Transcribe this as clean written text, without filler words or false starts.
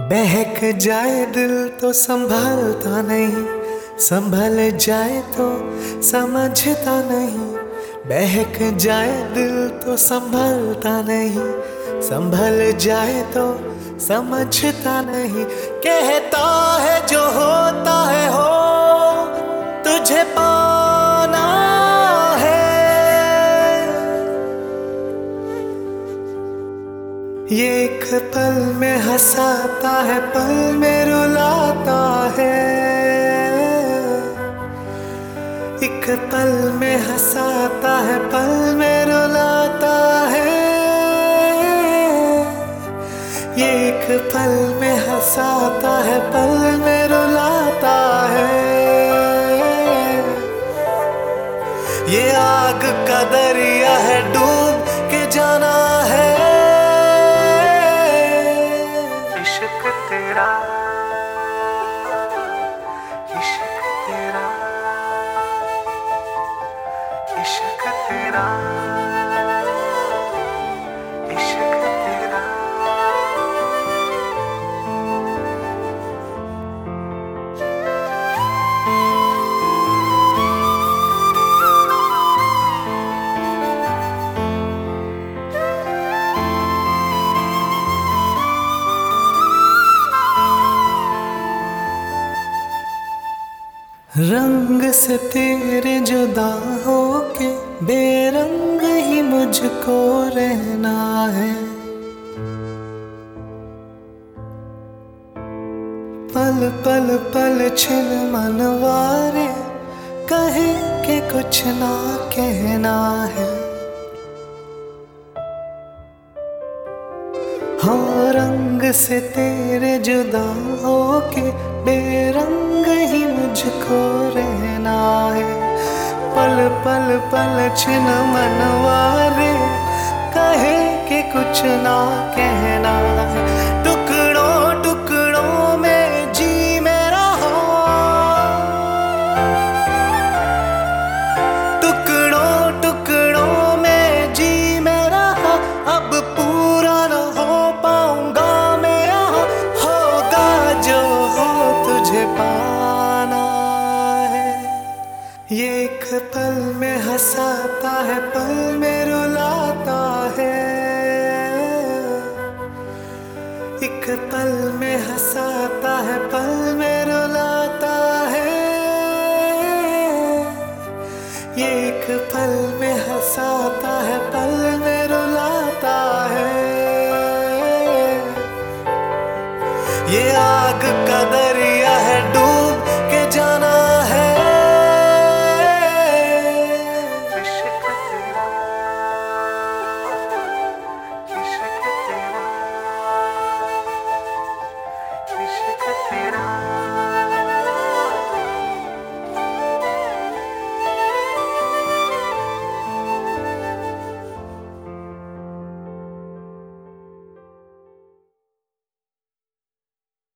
बहक जाए दिल तो संभलता नहीं, संभल जाए तो समझता नहीं। बहक जाए दिल तो संभलता नहीं, संभल जाए तो समझता नहीं। कहता है जो होता है हो, तुझे पाना है। ये एक पल में हंसाता है, पल में रुलाता है। एक पल में हंसाता है, पल में रुलाता है। ये एक पल में हंसाता है, पल में रुलाता है। ये आग का दरिया है, डूब के जाना है। इश्क तेरा, इश्क तेरा, इश्क तेरा, इश्क तेरा। रंग से तेरे जुदा होके बेरंग ही मुझको रहना है। पल पल पल छिन मनवारे, कहे के कुछ ना कहना है। हाँ, रंग से तेरे जुदा होके बेरंग ही मुझको रहना है। पल पल पल छिन मनवारे, कहे के कुछ ना कहना है। टुकड़ों टुकड़ों में जी मेरा हो, टुकड़ों टुकड़ों में जी मेरा हो। अब पूरा न हो पाऊंगा मैं यहाँ, होगा जो हो तुझे पाना है। ये एक पल में हंसाता है, पल में रुलाता है। एक पल में हंसाता है, पल में रुलाता है। ये एक पल में हंसाता